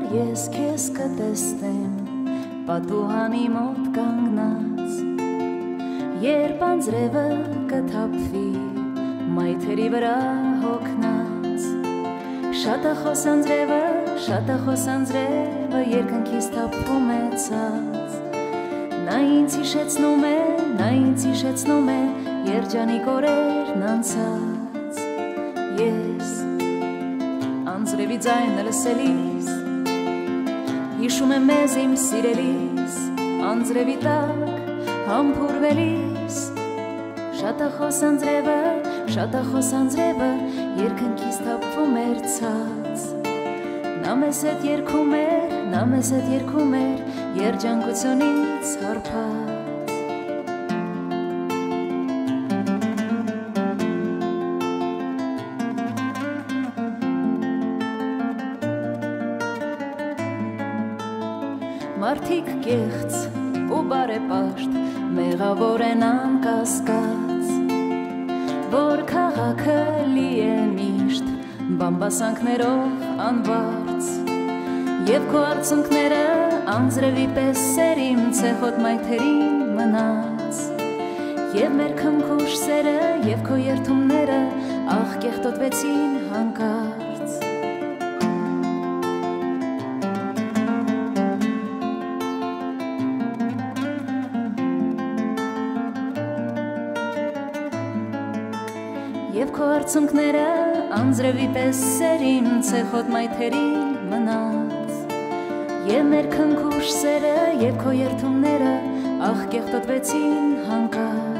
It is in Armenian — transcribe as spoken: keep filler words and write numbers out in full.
ես քեզ կտեսնեմ պատուհանի մոտ կանգնած, երբ անձրևը կթափվի մայթերի վրա հոգնած, շատախոս անձրևը, շատախոս անձրևը երկնքից թափվում է ցած, նա ինձ հիշեցնում է, նա ինձ հիշեցնում է երջանիկ օրերն անցած, ես անձրևի ձայնը լսելիս հիշում եմ մեզ իմ սիրելիս, անձրևի տակ համբուրվելիս, շատախոս անձրևը, շատախոս անձրևը երկնքից թափվում էր ցած, նա մեզ հետ երգում էր, նա մեզ հետ երգում էր երջանկությունից հարբած, մարդիկ կեղծ ու բարեպաշտ մեղավոր են անկասկած, որ քաղաքը լի է միշտ բամբասանքներով անվարձ, և քո արցունքները անձրևի պես սերիմ ցեխոտ մայթերին մնաց, և մեր քնքուշ սերը և քո երդումները աղ կեղտոտվեցին հանկարծ, և քո արցունքները անձրևի պես սերիմ ցեխոտ մայթերին մնաց, և մեր քնքուշ սերը և քո երդումները աղ կեղտոտվեցին հանկարծ,